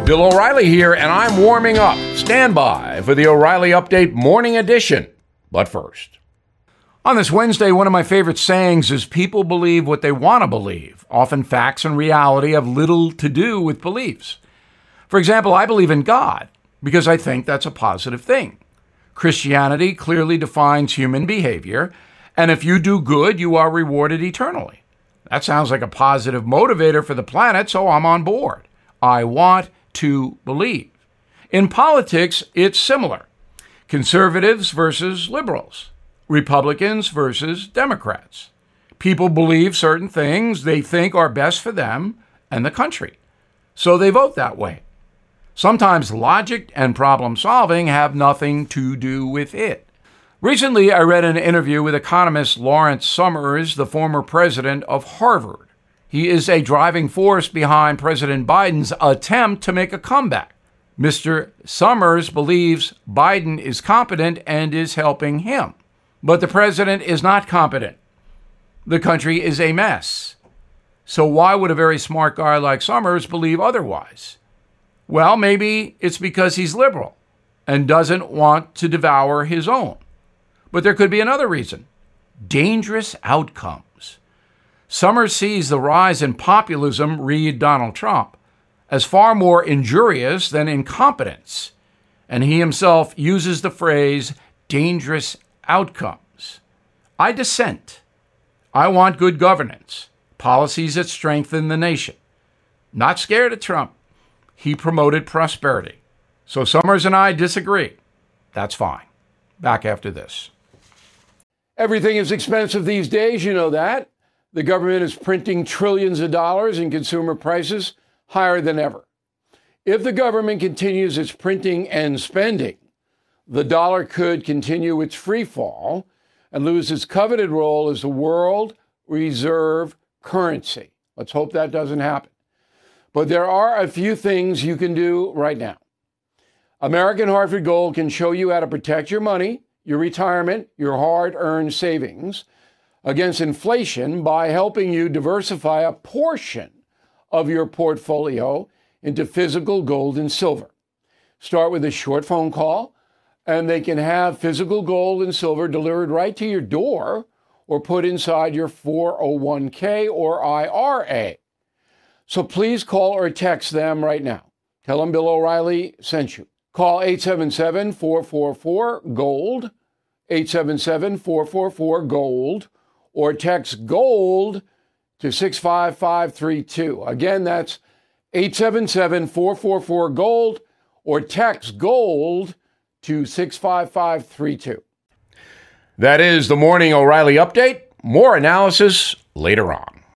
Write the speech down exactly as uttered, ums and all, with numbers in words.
Bill O'Reilly here, and I'm warming up. Stand by for the O'Reilly Update Morning Edition. But first, on this Wednesday, one of my favorite sayings is people believe what they want to believe. Often facts and reality have little to do with beliefs. For example, I believe in God because I think that's a positive thing. Christianity clearly defines human behavior, and if you do good, you are rewarded eternally. That sounds like a positive motivator for the planet, so I'm on board. I want to believe. In politics, it's similar. Conservatives versus liberals. Republicans versus Democrats. People believe certain things they think are best for them and the country, so they vote that way. Sometimes logic and problem solving have nothing to do with it. Recently, I read an interview with economist Lawrence Summers, the former president of Harvard. He is a driving force behind President Biden's attempt to make a comeback. Mister Summers believes Biden is competent and is helping him. But the president is not competent. The country is a mess. So why would a very smart guy like Summers believe otherwise? Well, maybe it's because he's liberal and doesn't want to devour his own. But there could be another reason. Dangerous outcomes. Summers sees the rise in populism, read Donald Trump, as far more injurious than incompetence, and he himself uses the phrase dangerous outcomes. I dissent. I want good governance, policies that strengthen the nation. Not scared of Trump. He promoted prosperity. So Summers and I disagree. That's fine. Back after this. Everything is expensive these days, you know that. The government is printing trillions of dollars and consumer prices higher than ever. If the government continues its printing and spending, the dollar could continue its free fall and lose its coveted role as the world reserve currency. Let's hope that doesn't happen. But there are a few things you can do right now. American Hartford Gold can show you how to protect your money, your retirement, your hard-earned savings against inflation by helping you diversify a portion of your portfolio into physical gold and silver. Start with a short phone call, and they can have physical gold and silver delivered right to your door or put inside your four oh one k or I R A. So please call or text them right now. Tell them Bill O'Reilly sent you. Call eight seven seven, four four four, GOLD, eight seven seven, four four four, GOLD, or text GOLD to six five five three two. Again, that's eight seven seven, four four four, GOLD, or text GOLD to six five five three two. That is the Morning O'Reilly Update. More analysis later on.